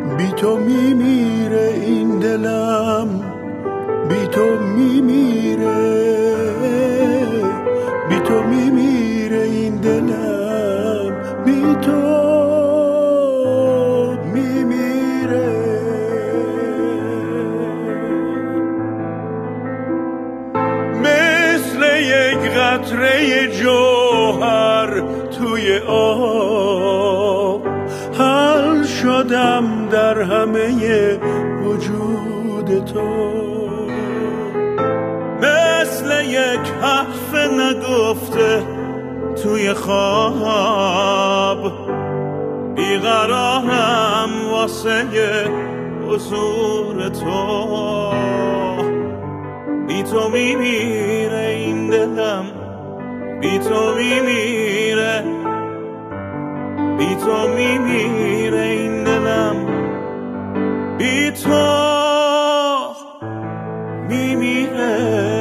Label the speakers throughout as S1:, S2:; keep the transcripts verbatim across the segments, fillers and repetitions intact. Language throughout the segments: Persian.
S1: بی تو میمیره این دلم، بی تو میمیره، بی تو میمیره این دلم، بی تو میمیره. مثل یک قطره جوهر توی آب حل شدم در همه وجود تو، مثل یک حرف نگفته توی خواب بیقرارم واسه حضور تو. بی تو میمیره این دلم، بی تو میمیره، بی تو میمیره این دلم، بی تو میمیره.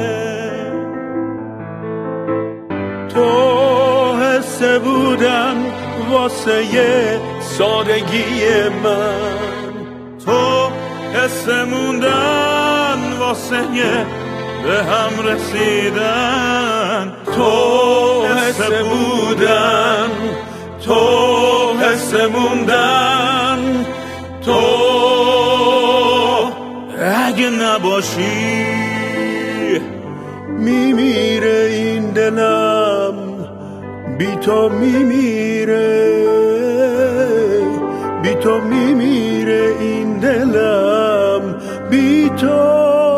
S1: تو حس بودن واسه سادگی من، تو حس موندن واسه به هم رسیدن، تو حس بودن، تو حس موندن، تو اگه نباشی میمیره این دلم، بی تو میمیره، بی تو میمیره این دلم، بی تو،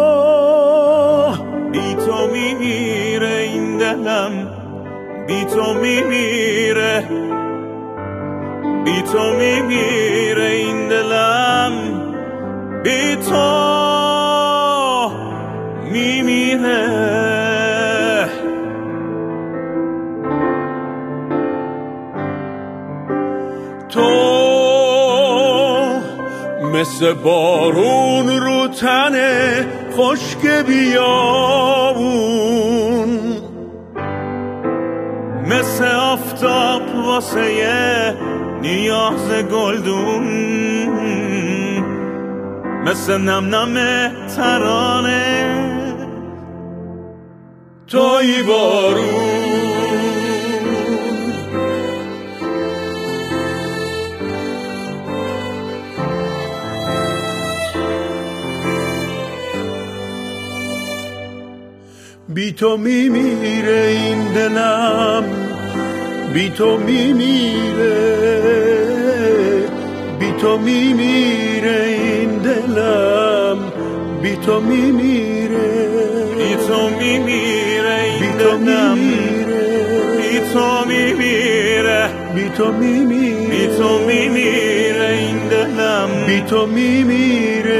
S1: بی تو میمیره این دلم، بی تو میمیره، بی تو میمیره این دلم، بی تو میمیره. تو مثل بارون رو تنه خشک بیابون، مثل آفتاب واسه نیاز گلدون، مثل نم نم ترانه توی بارون. بی تو میمیره این دلم، بی تو میمیره، بی تو میمیره این دلم، بی تو میمیره، بی تو میمیره این دلم، بی تو میمیره، بی تو میمیره، بی تو میمیره این دلم، بی تو میمیره